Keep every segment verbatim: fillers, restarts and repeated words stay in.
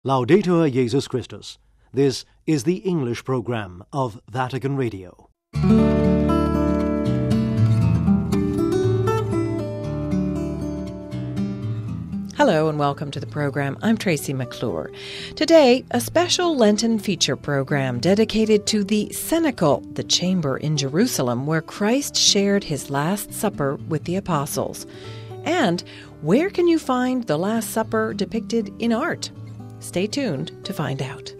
Laudetur Jesus Christus. This is the English program of Vatican Radio. Hello and welcome to the program. I'm Tracy McClure. Today, a special Lenten feature program dedicated to the Cenacle, the chamber in Jerusalem where Christ shared his Last Supper with the apostles. And where can you find the Last Supper depicted in art? Stay tuned to find out.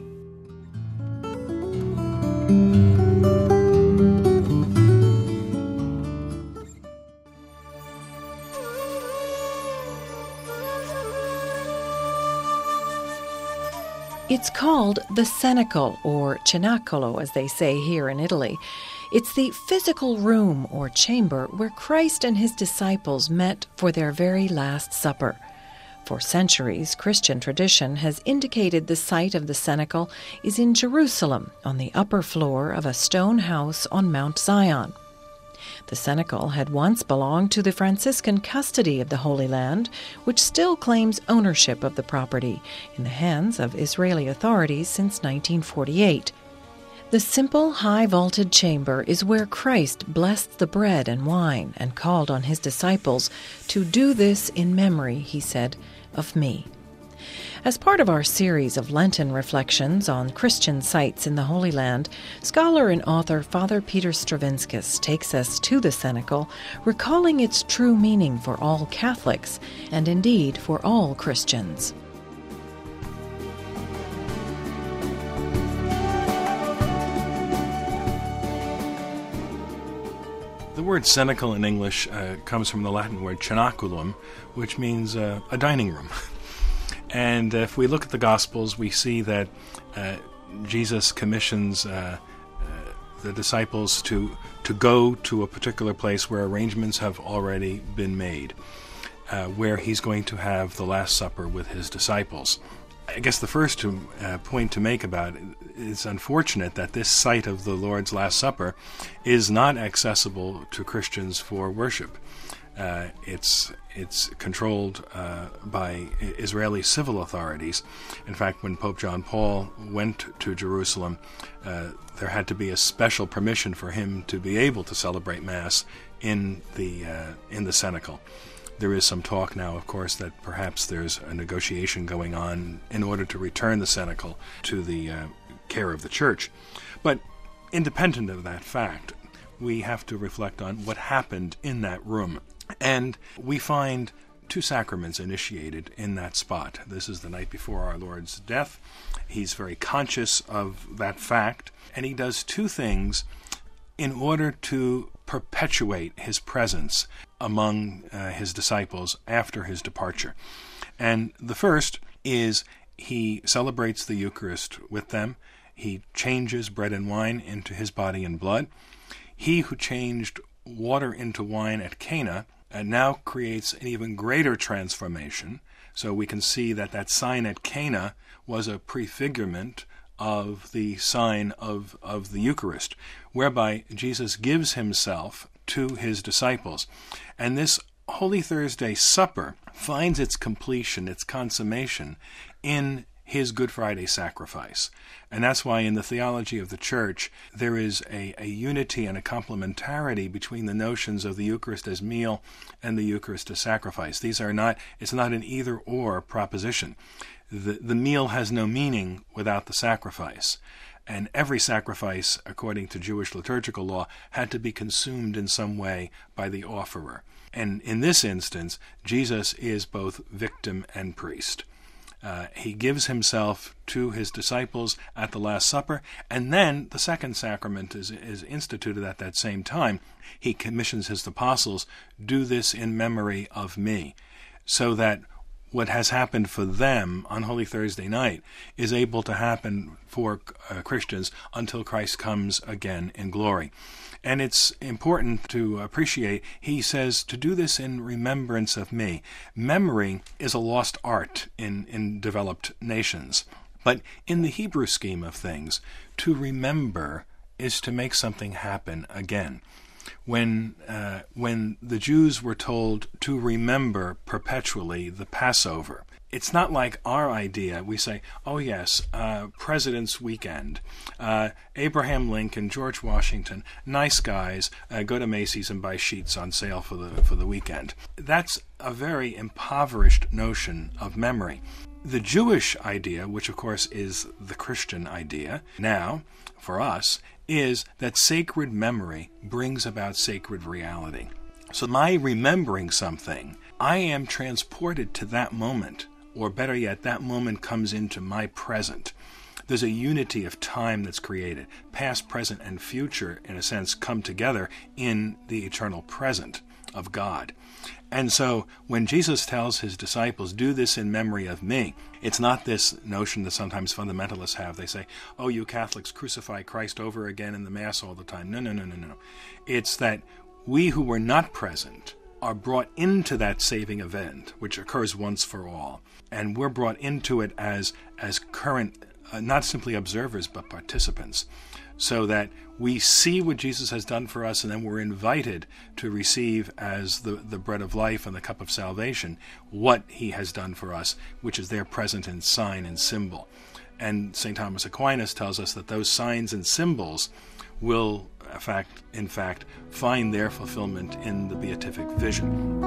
It's called the Cenacle, or Cenacolo, as they say here in Italy. It's the physical room or chamber where Christ and his disciples met for their very Last Supper. For centuries, Christian tradition has indicated the site of the Cenacle is in Jerusalem, on the upper floor of a stone house on Mount Zion. The Cenacle had once belonged to the Franciscan custody of the Holy Land, which still claims ownership of the property in the hands of Israeli authorities since nineteen forty-eight. The simple, high-vaulted chamber is where Christ blessed the bread and wine and called on his disciples to do this in memory, he said, of me. As part of our series of Lenten reflections on Christian sites in the Holy Land, scholar and author Father Peter Stravinskas takes us to the Cenacle, recalling its true meaning for all Catholics and indeed for all Christians. The word cenacle in English uh, comes from the Latin word cenaculum, which means uh, a dining room. And if we look at the Gospels, we see that uh, Jesus commissions uh, uh, the disciples to to go to a particular place where arrangements have already been made, uh, where he's going to have the Last Supper with his disciples. I guess the first to, uh, point to make about it is unfortunate that this site of the Lord's Last Supper is not accessible to Christians for worship. Uh, it's it's controlled uh, by Israeli civil authorities. In fact, when Pope John Paul went to Jerusalem, uh, there had to be a special permission for him to be able to celebrate Mass in the uh, in the Cenacle. There is some talk now, of course, that perhaps there's a negotiation going on in order to return the Cenacle to the uh, care of the Church. But independent of that fact, we have to reflect on what happened in that room. And we find two sacraments initiated in that spot. This is the night before our Lord's death. He's very conscious of that fact, and he does two things in order to perpetuate his presence among uh, his disciples after his departure. And the first is he celebrates the Eucharist with them. He changes bread and wine into his body and blood. He who changed water into wine at Cana and now creates an even greater transformation. So we can see that that sign at Cana was a prefigurement of the sign of, of the Eucharist, whereby Jesus gives himself to his disciples. And this Holy Thursday supper finds its completion, its consummation, in his Good Friday sacrifice. And that's why in the theology of the Church there is a, a unity and a complementarity between the notions of the Eucharist as meal and the Eucharist as sacrifice. These are not, it's not an either-or proposition. The, the meal has no meaning without the sacrifice. And every sacrifice, according to Jewish liturgical law, had to be consumed in some way by the offerer. And in this instance, Jesus is both victim and priest. Uh, he gives himself to his disciples at the Last Supper, and then the second sacrament is, is instituted at that same time. He commissions his apostles, do this in memory of me, so that what has happened for them on Holy Thursday night is able to happen for uh, Christians until Christ comes again in glory. And it's important to appreciate, he says, to do this in remembrance of me. Memory is a lost art in, in developed nations. But in the Hebrew scheme of things, to remember is to make something happen again. When uh, when the Jews were told to remember perpetually the Passover, it's not like our idea. We say, oh yes, uh, President's Weekend, uh, Abraham Lincoln, George Washington, nice guys, uh, go to Macy's and buy sheets on sale for the for the weekend. That's a very impoverished notion of memory. The Jewish idea, which of course is the Christian idea now for us, is that sacred memory brings about sacred reality. So my remembering something, I am transported to that moment, or better yet, that moment comes into my present. There's a unity of time that's created. Past, present, and future, in a sense, come together in the eternal present of God. And so when Jesus tells his disciples, do this in memory of me, it's not this notion that sometimes fundamentalists have. They say, oh, you Catholics crucify Christ over again in the Mass all the time. No, no, no, no, no. It's that we who were not present are brought into that saving event, which occurs once for all. And we're brought into it as, as current, uh, not simply observers, but participants, so that we see what Jesus has done for us, and then we're invited to receive as the, the bread of life and the cup of salvation what he has done for us, which is there present in sign and symbol. And Saint Thomas Aquinas tells us that those signs and symbols will, in fact, in fact, find their fulfillment in the beatific vision.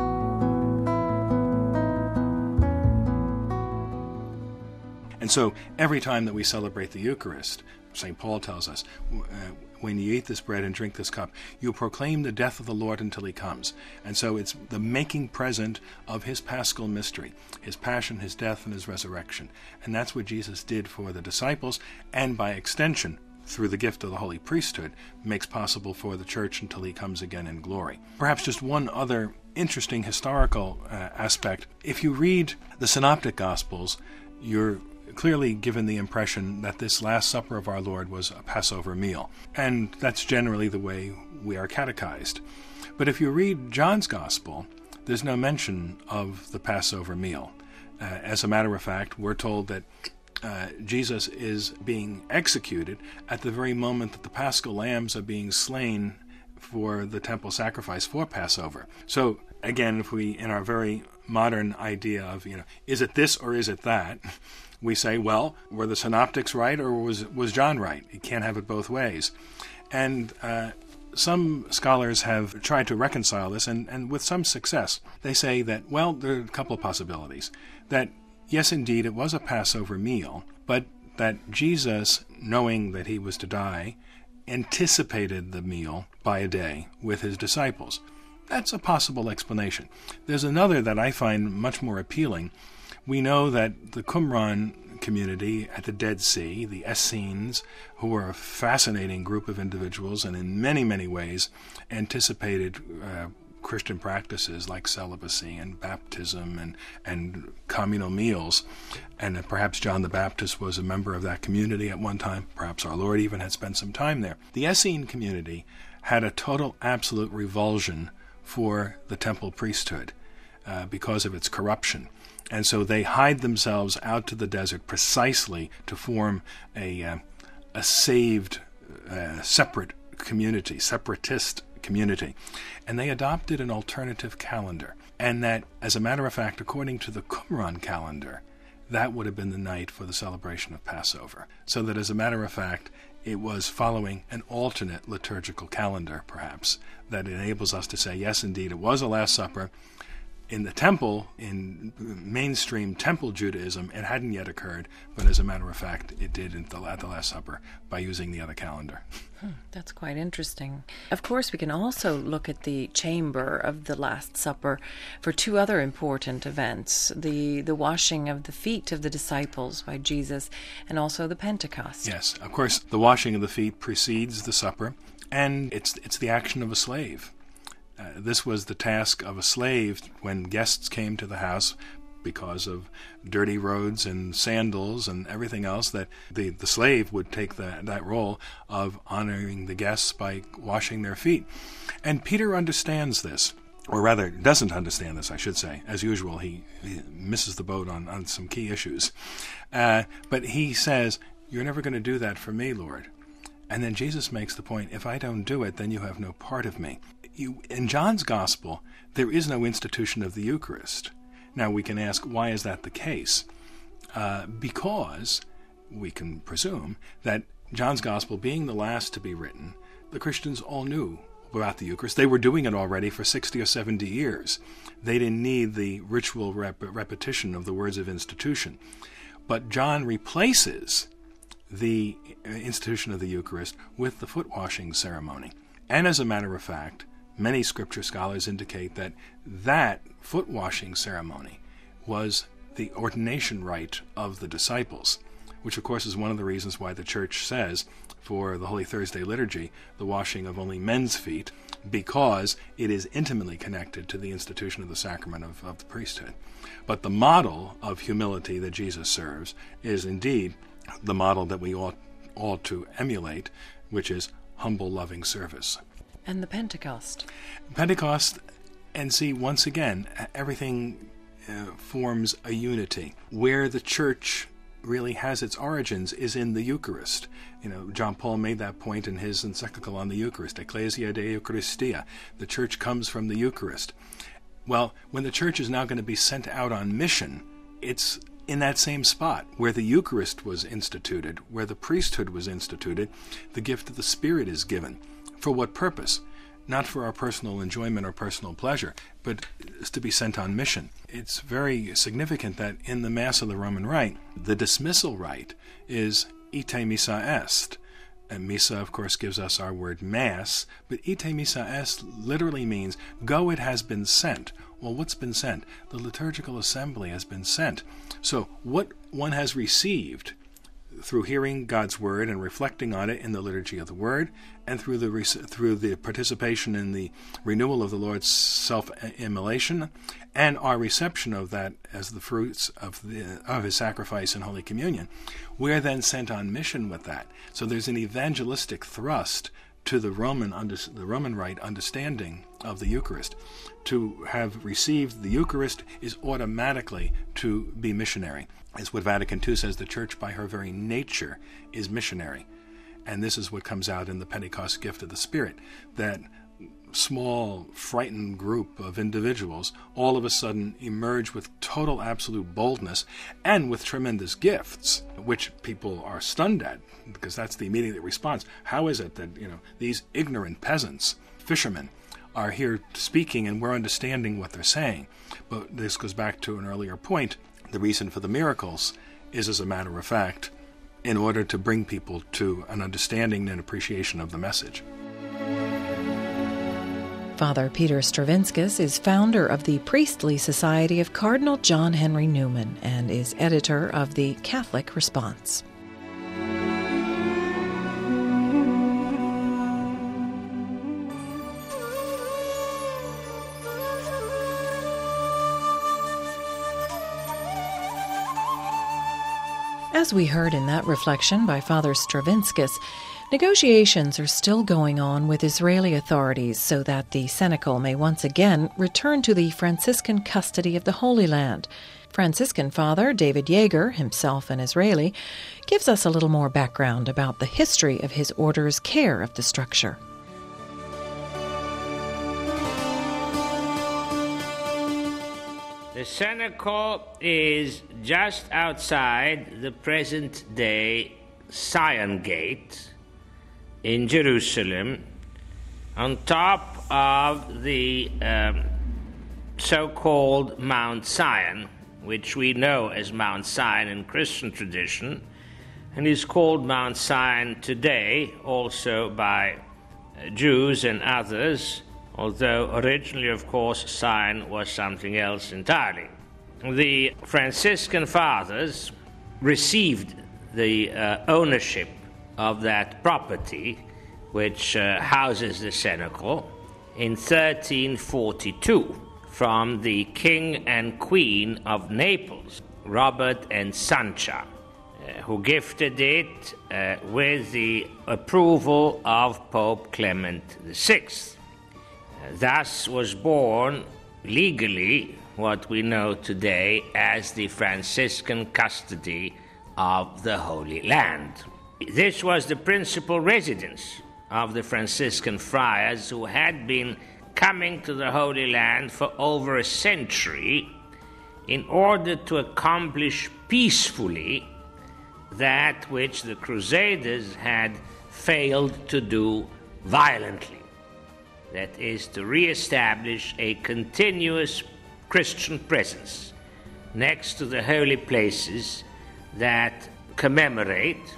And so every time that we celebrate the Eucharist, Saint Paul tells us, uh, when you eat this bread and drink this cup, you proclaim the death of the Lord until he comes. And so it's the making present of his paschal mystery, his passion, his death, and his resurrection. And that's what Jesus did for the disciples, and by extension, through the gift of the holy priesthood, makes possible for the church until he comes again in glory. Perhaps just one other interesting historical uh, aspect. If you read the Synoptic Gospels, you're clearly given the impression that this Last Supper of our Lord was a Passover meal. And that's generally the way we are catechized. But if you read John's Gospel, there's no mention of the Passover meal. Uh, as a matter of fact, we're told that uh, Jesus is being executed at the very moment that the Paschal lambs are being slain for the temple sacrifice for Passover. So again, if we, in our very modern idea of, you know, is it this or is it that? We say, well, were the synoptics right or was was John right? You can't have it both ways. And uh, some scholars have tried to reconcile this, and, and with some success. They say that, well, there are a couple of possibilities. That, yes, indeed, it was a Passover meal, but that Jesus, knowing that he was to die, anticipated the meal by a day with his disciples. That's a possible explanation. There's another that I find much more appealing. We know that the Qumran community at the Dead Sea, the Essenes, who were a fascinating group of individuals and in many, many ways anticipated uh, Christian practices like celibacy and baptism and, and communal meals. And that perhaps John the Baptist was a member of that community at one time. Perhaps our Lord even had spent some time there. The Essene community had a total, absolute revulsion for the temple priesthood uh, because of its corruption. And so they hide themselves out to the desert precisely to form a, uh, a saved, uh, separate community, separatist community. And they adopted an alternative calendar. And that, as a matter of fact, according to the Qumran calendar, that would have been the night for the celebration of Passover. So that, as a matter of fact, it was following an alternate liturgical calendar, perhaps, that enables us to say, yes, indeed, it was a Last Supper. In the temple, in mainstream temple Judaism, it hadn't yet occurred, but as a matter of fact, it did at the, at the Last Supper by using the other calendar. Hmm, that's quite interesting. Of course, we can also look at the chamber of the Last Supper for two other important events, the, the washing of the feet of the disciples by Jesus and also the Pentecost. Yes, of course, the washing of the feet precedes the supper, and it's it's the action of a slave. Uh, this was the task of a slave when guests came to the house because of dirty roads and sandals and everything else, that the, the slave would take that, that role of honoring the guests by washing their feet. And Peter understands this, or rather doesn't understand this, I should say. As usual, he, he misses the boat on, on some key issues. Uh, but he says, you're never going to do that for me, Lord. And then Jesus makes the point, if I don't do it, then you have no part of me. You, in John's Gospel, there is no institution of the Eucharist. Now we can ask, why is that the case? Uh, because we can presume that John's Gospel, being the last to be written, the Christians all knew about the Eucharist. They were doing it already for sixty or seventy years. They didn't need the ritual rep- repetition of the words of institution. But John replaces the institution of the Eucharist with the foot-washing ceremony. And as a matter of fact, many scripture scholars indicate that that foot-washing ceremony was the ordination rite of the disciples, which of course is one of the reasons why the Church says for the Holy Thursday liturgy the washing of only men's feet, because it is intimately connected to the institution of the sacrament of, of the priesthood. But the model of humility that Jesus serves is indeed the model that we ought, ought to emulate, which is humble, loving service. And the Pentecost. Pentecost, and see, once again, everything uh, forms a unity. Where the Church really has its origins is in the Eucharist. You know, John Paul made that point in his encyclical on the Eucharist, Ecclesia de Eucharistia. The Church comes from the Eucharist. Well, when the Church is now going to be sent out on mission, it's in that same spot where the Eucharist was instituted, where the priesthood was instituted, the gift of the Spirit is given. For what purpose? Not for our personal enjoyment or personal pleasure, but is to be sent on mission. It's very significant that in the Mass of the Roman Rite, the dismissal rite is ite missa est. And missa, of course, gives us our word Mass, but ite missa est literally means, go, it has been sent. Well, what's been sent? The liturgical assembly has been sent. So what one has received through hearing God's word and reflecting on it in the liturgy of the word, and through the through the participation in the renewal of the Lord's self-immolation, and our reception of that as the fruits of the of his sacrifice in Holy Communion, we're then sent on mission with that. So there's an evangelistic thrust to the Roman under, the Roman Rite understanding of the Eucharist. To have received the Eucharist is automatically to be missionary. It's what Vatican Two says, the Church by her very nature is missionary. And this is what comes out in the Pentecost gift of the Spirit, that small, frightened group of individuals all of a sudden emerge with total, absolute boldness and with tremendous gifts, which people are stunned at, because that's the immediate response. How is it that, you know, these ignorant peasants, fishermen, are here speaking and we're understanding what they're saying? But this goes back to an earlier point. The reason for the miracles is, as a matter of fact, in order to bring people to an understanding and appreciation of the message. Father Peter Stravinskas is founder of the Priestly Society of Cardinal John Henry Newman and is editor of the Catholic Response. As we heard in that reflection by Father Stravinskas, negotiations are still going on with Israeli authorities so that the cenacle may once again return to the Franciscan custody of the Holy Land. Franciscan Father David Yeager, himself an Israeli, gives us a little more background about the history of his order's care of the structure. The cenacle is just outside the present-day Zion Gate in Jerusalem, on top of the um, so-called Mount Zion, which we know as Mount Zion in Christian tradition, and is called Mount Zion today also by uh, Jews and others, although originally, of course, Zion was something else entirely. The Franciscan Fathers received the uh, ownership of that property, which uh, houses the cenacle, in thirteen forty-two from the King and Queen of Naples, Robert and Sancha, uh, who gifted it uh, with the approval of Pope Clement the Sixth. Thus was born legally what we know today as the Franciscan custody of the Holy Land. This was the principal residence of the Franciscan friars who had been coming to the Holy Land for over a century in order to accomplish peacefully that which the Crusaders had failed to do violently. That is, to re-establish a continuous Christian presence next to the holy places that commemorate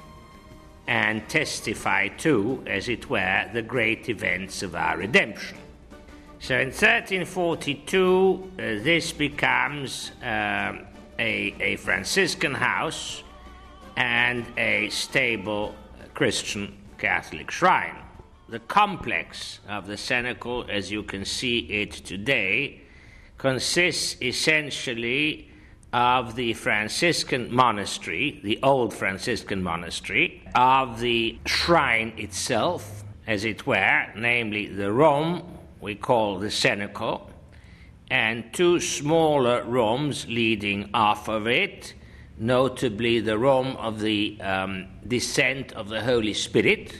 and testify to, as it were, the great events of our redemption. So in thirteen forty-two, uh, this becomes uh, a, a Franciscan house and a stable Christian Catholic shrine. The complex of the cenacle, as you can see it today, consists essentially of the Franciscan monastery, the old Franciscan monastery, of the shrine itself, as it were, namely the Rome we call the cenacle, and two smaller rooms leading off of it, notably the room of the um, descent of the Holy Spirit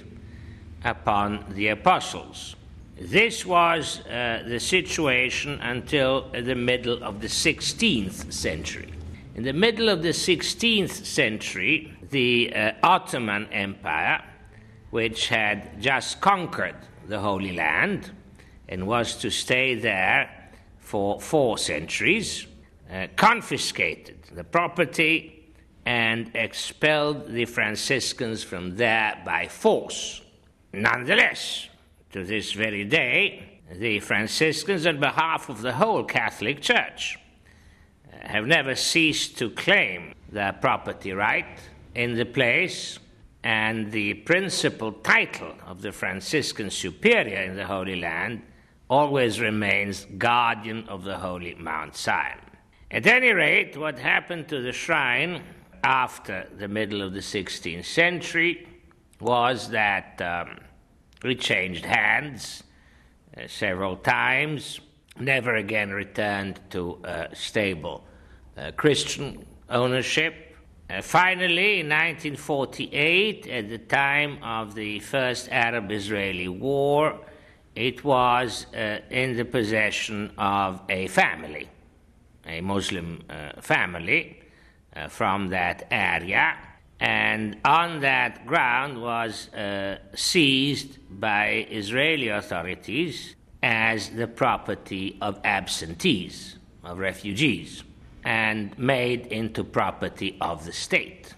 upon the apostles. This was uh, the situation until the middle of the sixteenth century. In the middle of the sixteenth century, the uh, Ottoman Empire, which had just conquered the Holy Land and was to stay there for four centuries, uh, confiscated the property and expelled the Franciscans from there by force. Nonetheless, to this very day, the Franciscans, on behalf of the whole Catholic Church, have never ceased to claim their property right in the place, and the principal title of the Franciscan superior in the Holy Land always remains guardian of the holy Mount Sion. At any rate, what happened to the shrine after the middle of the sixteenth century was that um, it changed hands uh, several times, never again returned to uh, stable uh, Christian ownership. Uh, finally, in nineteen forty-eight, at the time of the first Arab-Israeli War, it was uh, in the possession of a family, a Muslim uh, family uh, from that area, and on that ground was uh, seized by Israeli authorities as the property of absentees, of refugees, and made into property of the state.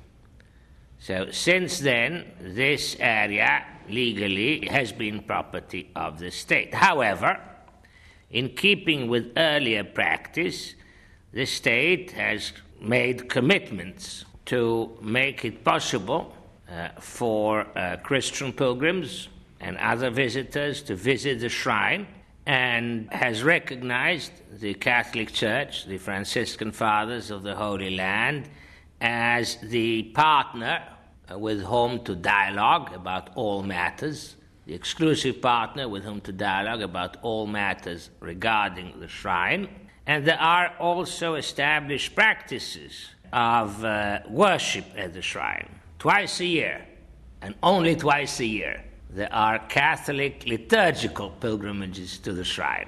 So since then, this area legally has been property of the state. However, in keeping with earlier practice, the state has made commitments to make it possible uh, for uh, Christian pilgrims and other visitors to visit the shrine, and has recognized the Catholic Church, the Franciscan Fathers of the Holy Land, as the partner with whom to dialogue about all matters, the exclusive partner with whom to dialogue about all matters regarding the shrine. And there are also established practices of uh, worship at the shrine. Twice a year, and only twice a year, there are Catholic liturgical pilgrimages to the shrine.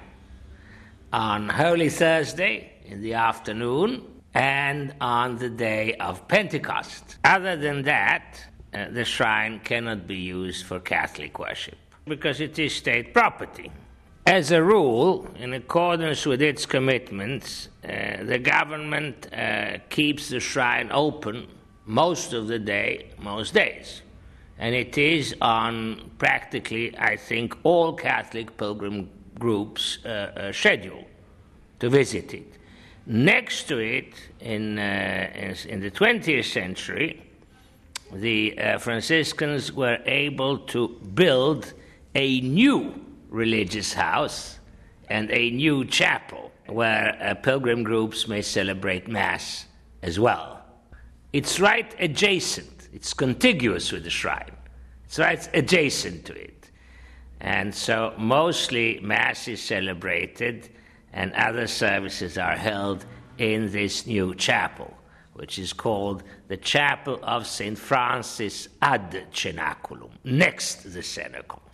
On Holy Thursday in the afternoon and on the day of Pentecost. Other than that, uh, the shrine cannot be used for Catholic worship because it is state property. As a rule, in accordance with its commitments, uh, the government uh, keeps the shrine open most of the day, most days. And it is on practically, I think, all Catholic pilgrim groups' uh, uh, schedule to visit it. Next to it, in, uh, in, in the twentieth century, the uh, Franciscans were able to build a new religious house and a new chapel where uh, pilgrim groups may celebrate Mass as well. It's right adjacent. It's contiguous with the shrine. It's right adjacent to it. And so mostly Mass is celebrated and other services are held in this new chapel, which is called the Chapel of Saint Francis ad Cenaculum, next to the cenacle.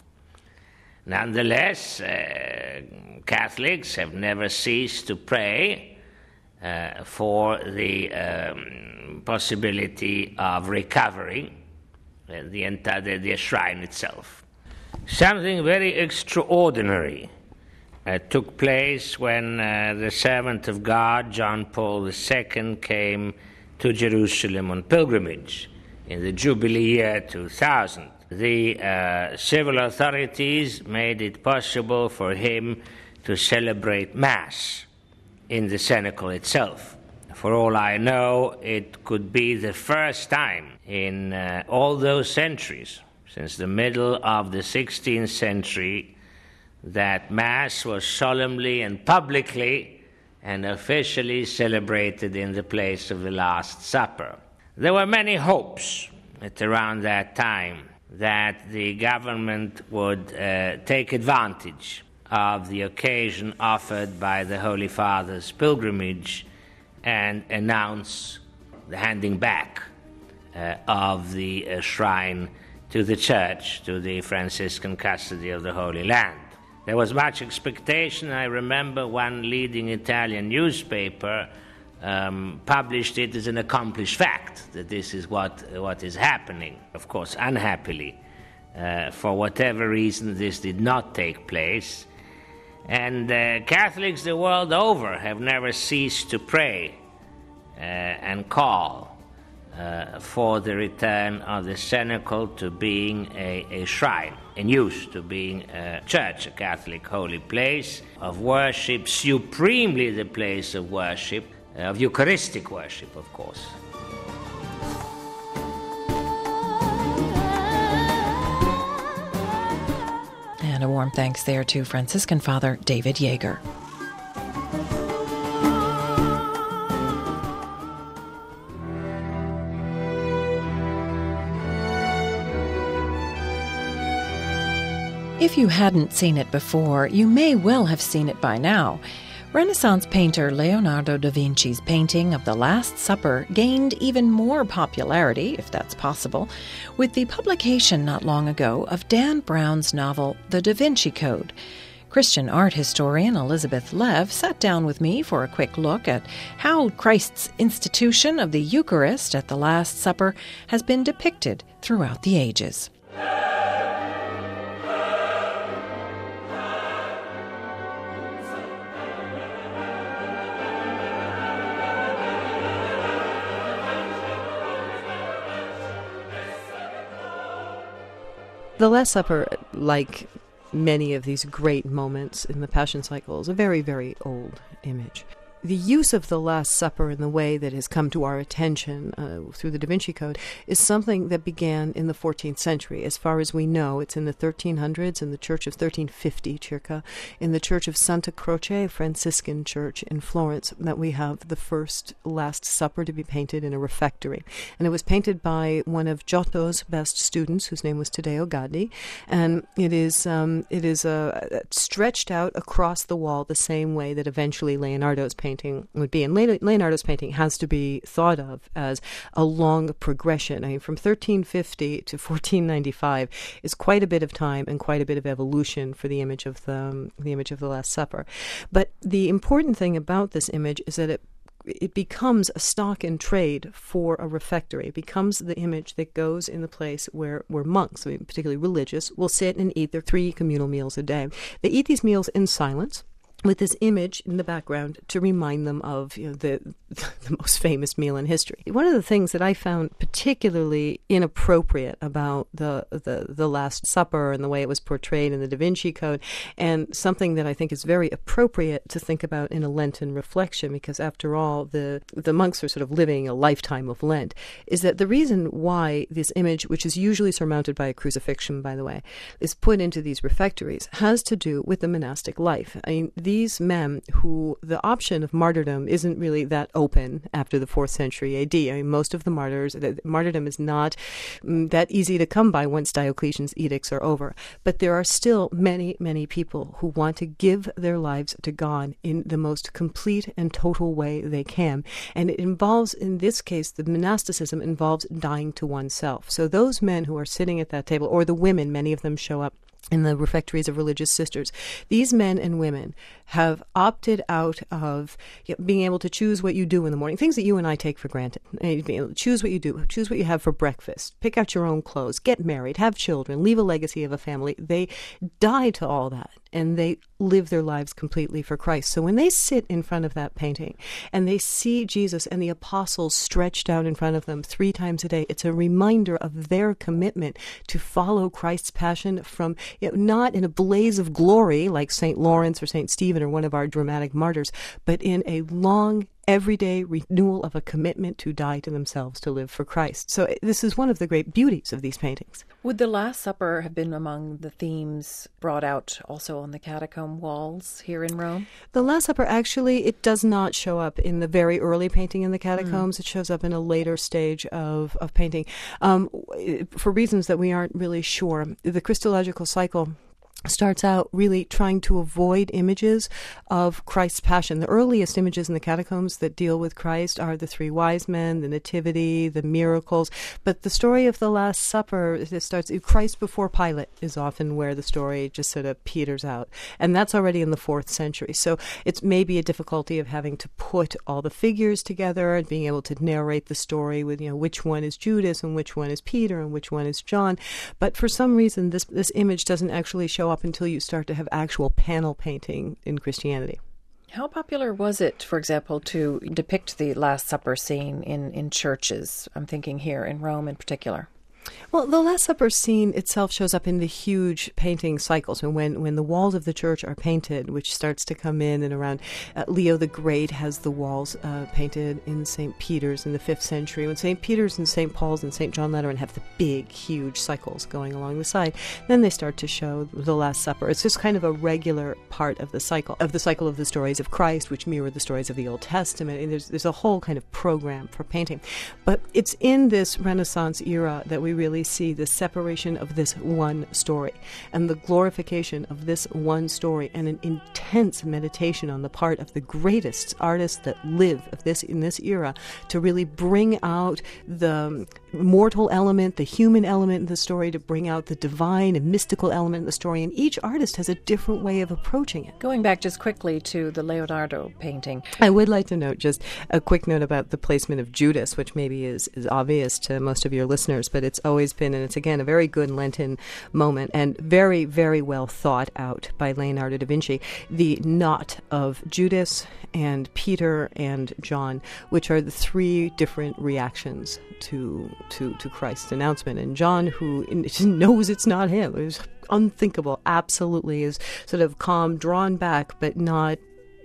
Nonetheless, uh, Catholics have never ceased to pray uh, for the um, possibility of recovering uh, the, entire, the, the shrine itself. Something very extraordinary uh, took place when uh, the servant of God, John Paul the Second, came to Jerusalem on pilgrimage in the Jubilee year two thousand. The uh, civil authorities made it possible for him to celebrate Mass in the cenacle itself. For all I know, it could be the first time in uh, all those centuries, since the middle of the sixteenth century, that Mass was solemnly and publicly and officially celebrated in the place of the Last Supper. There were many hopes at around that time that the government would uh, take advantage of the occasion offered by the Holy Father's pilgrimage and announce the handing back uh, of the uh, shrine to the Church, to the Franciscan custody of the Holy Land. There was much expectation. I remember one leading Italian newspaper um, published it as an accomplished fact that this is what, what is happening. Of course, unhappily, uh, for whatever reason, this did not take place. And uh, Catholics the world over have never ceased to pray uh, and call uh, for the return of the cenacle to being a, a shrine, in use, to being a church, a Catholic holy place of worship, supremely the place of worship, uh, of Eucharistic worship, of course. And a warm thanks there to Franciscan Father David Yeager. If you hadn't seen it before, you may well have seen it by now. Renaissance painter Leonardo da Vinci's painting of the Last Supper gained even more popularity, if that's possible, with the publication not long ago of Dan Brown's novel The Da Vinci Code. Christian art historian Elizabeth Lev sat down with me for a quick look at how Christ's institution of the Eucharist at the Last Supper has been depicted throughout the ages. The Last Supper, like many of these great moments in the Passion cycle, is a very, very old image. The use of the Last Supper in the way that has come to our attention uh, through the Da Vinci Code is something that began in the fourteenth century. As far as we know, it's in the thirteen hundreds in the Church of thirteen fifty, circa, in the Church of Santa Croce, a Franciscan church in Florence, that we have the first Last Supper to be painted in a refectory. And it was painted by one of Giotto's best students, whose name was Taddeo Gaddi, and it is um, it is uh, stretched out across the wall the same way that eventually Leonardo's painting painting would be. And Leonardo's painting has to be thought of as a long progression. I mean, from thirteen fifty to fourteen ninety-five is quite a bit of time and quite a bit of evolution for the image of the, um, the image of the Last Supper. But the important thing about this image is that it it becomes a stock in trade for a refectory. It becomes the image that goes in the place where, where monks, I mean, particularly religious, will sit and eat their three communal meals a day. They eat these meals in silence, with this image in the background to remind them of, you know, the the most famous meal in history. One of the things that I found particularly inappropriate about the, the the Last Supper and the way it was portrayed in the Da Vinci Code, and something that I think is very appropriate to think about in a Lenten reflection, because after all, the the monks are sort of living a lifetime of Lent, is that the reason why this image, which is usually surmounted by a crucifixion, by the way, is put into these refectories, has to do with the monastic life. I mean, these men who the option of martyrdom isn't really that open after the fourth century A D. I mean, most of the martyrs, the, martyrdom is not mm, that easy to come by once Diocletian's edicts are over. But there are still many, many people who want to give their lives to God in the most complete and total way they can. And it involves, in this case, the monasticism involves dying to oneself. So those men who are sitting at that table, or the women, many of them show up in the refectories of religious sisters. These men and women have opted out of you know, being able to choose what you do in the morning, things that you and I take for granted. Being able to choose what you do, choose what you have for breakfast, pick out your own clothes, get married, have children, leave a legacy of a family. They die to all that, and they live their lives completely for Christ. So when they sit in front of that painting and they see Jesus and the apostles stretched out in front of them three times a day, it's a reminder of their commitment to follow Christ's passion from you know, not in a blaze of glory like Saint Lawrence or Saint Stephen or one of our dramatic martyrs, but in a long, everyday renewal of a commitment to die to themselves to live for Christ. So this is one of the great beauties of these paintings. Would the Last Supper have been among the themes brought out also on the catacomb walls here in Rome? The Last Supper, actually, it does not show up in the very early painting in the catacombs. Mm. It shows up in a later stage of, of painting. Um, for reasons that we aren't really sure, the Christological cycle starts out really trying to avoid images of Christ's passion. The earliest images in the catacombs that deal with Christ are the three wise men, the nativity, the miracles. But the story of the Last Supper, it starts, Christ before Pilate is often where the story just sort of peters out. And that's already in the fourth century. So it's maybe a difficulty of having to put all the figures together and being able to narrate the story with, you know, which one is Judas and which one is Peter and which one is John. But for some reason, this, this image doesn't actually show up until you start to have actual panel painting in Christianity. How popular was it, for example, to depict the Last Supper scene in, in churches? I'm thinking here in Rome in particular. Well, the Last Supper scene itself shows up in the huge painting cycles. And when, when the walls of the church are painted, which starts to come in and around, uh, Leo the Great has the walls uh, painted in Saint Peter's in the fifth century. When Saint Peter's and Saint Paul's and Saint John Lateran have the big, huge cycles going along the side, then they start to show the Last Supper. It's just kind of a regular part of the cycle, of the cycle of the stories of Christ, which mirror the stories of the Old Testament. And there's, there's a whole kind of program for painting. But it's in this Renaissance era that we really see the separation of this one story and the glorification of this one story and an intense meditation on the part of the greatest artists that live of this in this era to really bring out the mortal element, the human element in the story, to bring out the divine and mystical element in the story. And each artist has a different way of approaching it. Going back just quickly to the Leonardo painting. I would like to note just a quick note about the placement of Judas, which maybe is, is obvious to most of your listeners, but it's always been, and it's again a very good Lenten moment and very, very well thought out by Leonardo da Vinci, the knot of Judas and Peter and John, which are the three different reactions to to, to Christ's announcement. And John, who knows it's not him, it was unthinkable, absolutely is sort of calm, drawn back, but not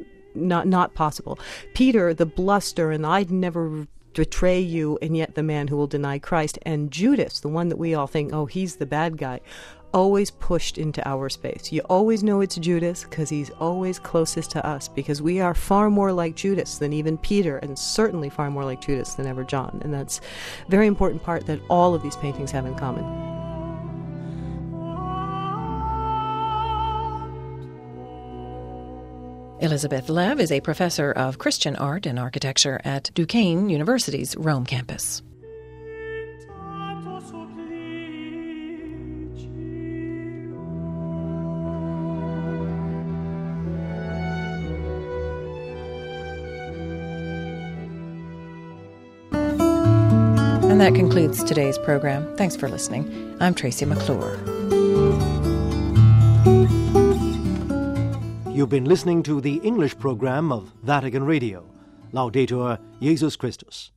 not not possible. Peter, the bluster and I'd never betray you, and yet the man who will deny Christ. And Judas, the one that we all think, oh, he's the bad guy, always pushed into our space. You always know it's Judas because he's always closest to us, because we are far more like Judas than even Peter, and certainly far more like Judas than ever John. And that's a very important part that all of these paintings have in common. Elizabeth Lev is a professor of Christian art and architecture at Duquesne University's Rome campus. And that concludes today's program. Thanks for listening. I'm Tracy McClure. You've been listening to the English program of Vatican Radio. Laudetur Jesus Christus.